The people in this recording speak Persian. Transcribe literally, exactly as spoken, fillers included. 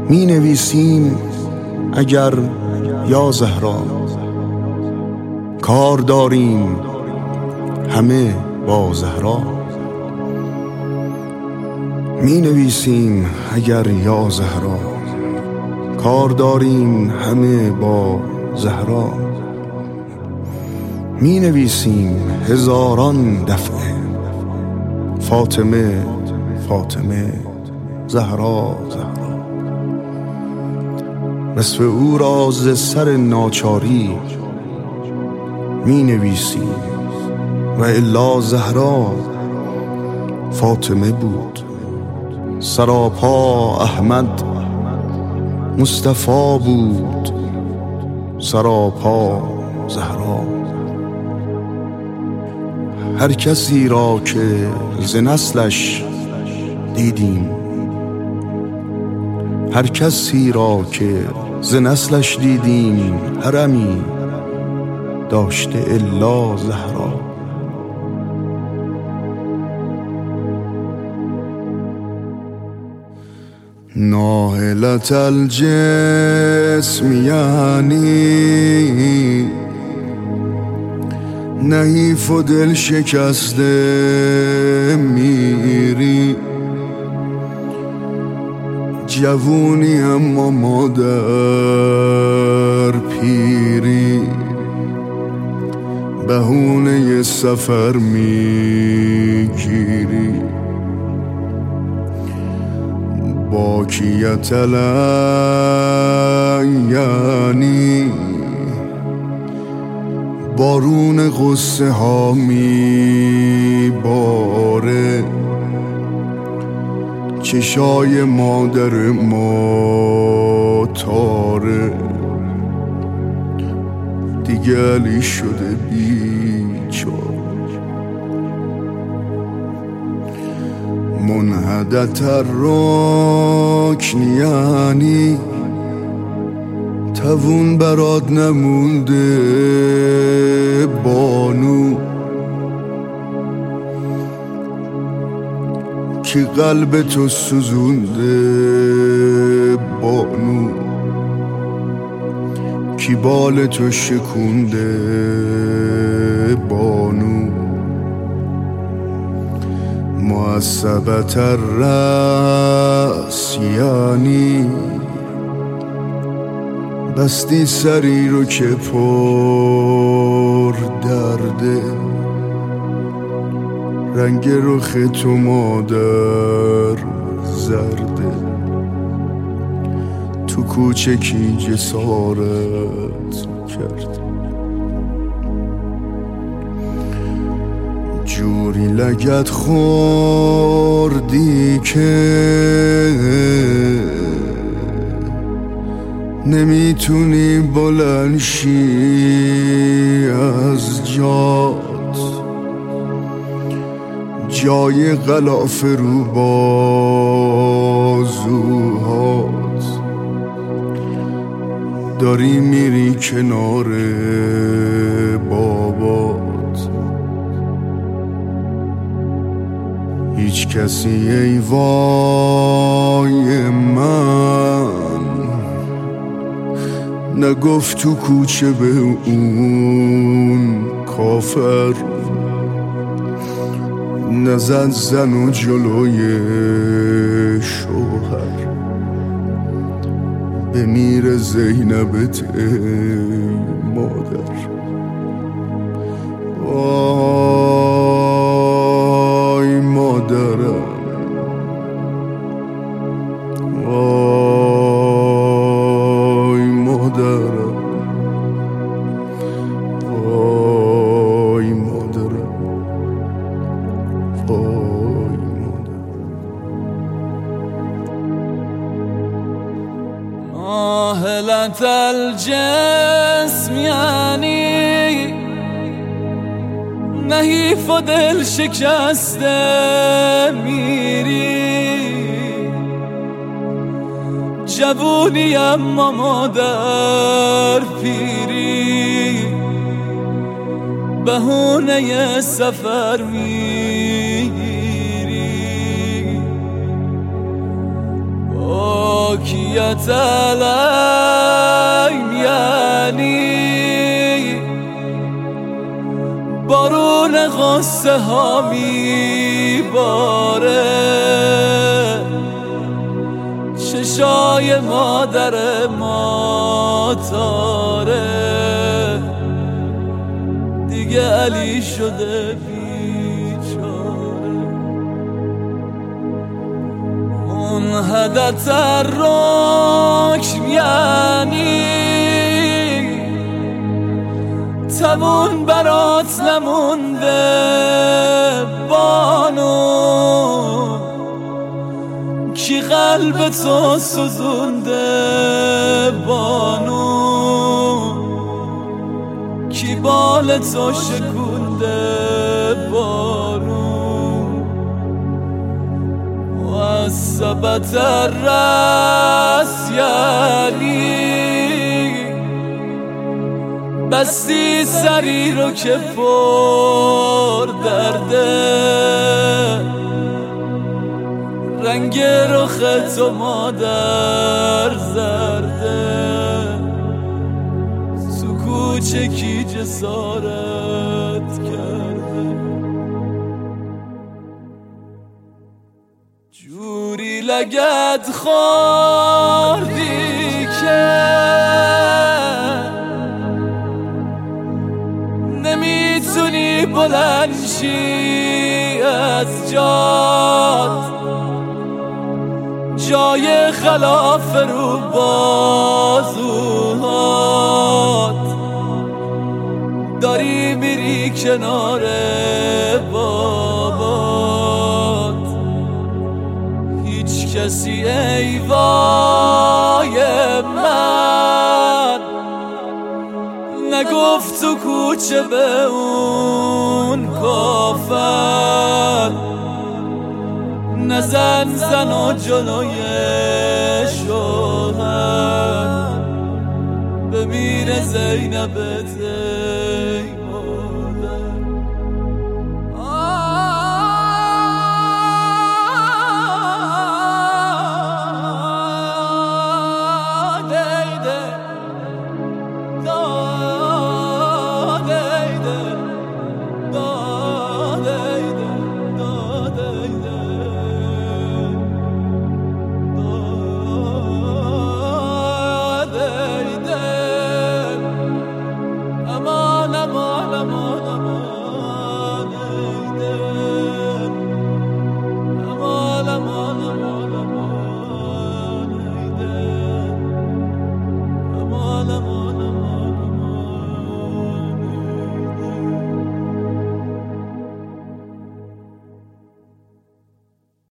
می نویسیم اگر یا زهرا، کار داریم همه با زهرا. می نویسیم اگر یا زهرا، کار داریم همه با زهرا. می نویسیم هزاران دفعه فاطمه فاطمه زهرا زهرا. نصف او را ز سر ناچاری می نویسیم و الا زهرا فاطمه بود. سراپا احمد مصطفی بود، سراپا زهرا. هر کسی را که ز نسلش دیدیم، هر کسی را که ز نسلش دیدیم، حرمی داشته الا زهرا. ناهلت الجسم یعنی نحیف و دل شکسته میری. جوونی اما مادر پیری، بهونه سفر میگیری. باکیت یعنی بارون غصه ها میباره. چشای مادر ما تاره، دیگه علی شده بیچاره. منحدت الرکن یعنی توون برات نمونده بانو. کی قلب تو سوزونده بانو، کی بال تو شکونده بانو. معصبت الرأس یعنی بستی سری رو که پر درده. رنگ رخ تو مادر زرده، تو کوچکی جسارت کرده. جوری لگت خوردی که نمیتونی بلند شی از جات. جای غلاف رو بازوهات، داری میری کنار بابات. هیچ کسی ای وای من نگفت تو کوچه به اون کافر. نزد زن و جلوی شوهر، بمیر زینبت ای مادر. وای مادرم، وای مادرم، وای مادرم، وای مادرم. ناهلت الجسم یعنی نحیف و دل شکسته میری. جوونی اما مادر پیری، بهونه سفر میگیری. پاکیت علیم یعنی بارون غصه ها میباره، چشای مادر ما تاره، دیگه علی شده بیچاره. منحدت الرکن یعنی تمون برات نمونده بانو، کی قلب تو سوزونده بانو، کی بال تو شکونده بانو. و ثبت الرأس یعنی بستی سری رو که پر درده، رنگ رخ تو مادر زرده، تو کوچه کی جسارت کرده. جوری لگد خوردی که نمیتونی بلند شی از جات، جای خلاف رو بازوهات، داری میری کنار بابات. هیچ کسی ای وای من نگفت تو کوچه به اون کافر، نزن زن و جلوی شوهر، بمیره زینبت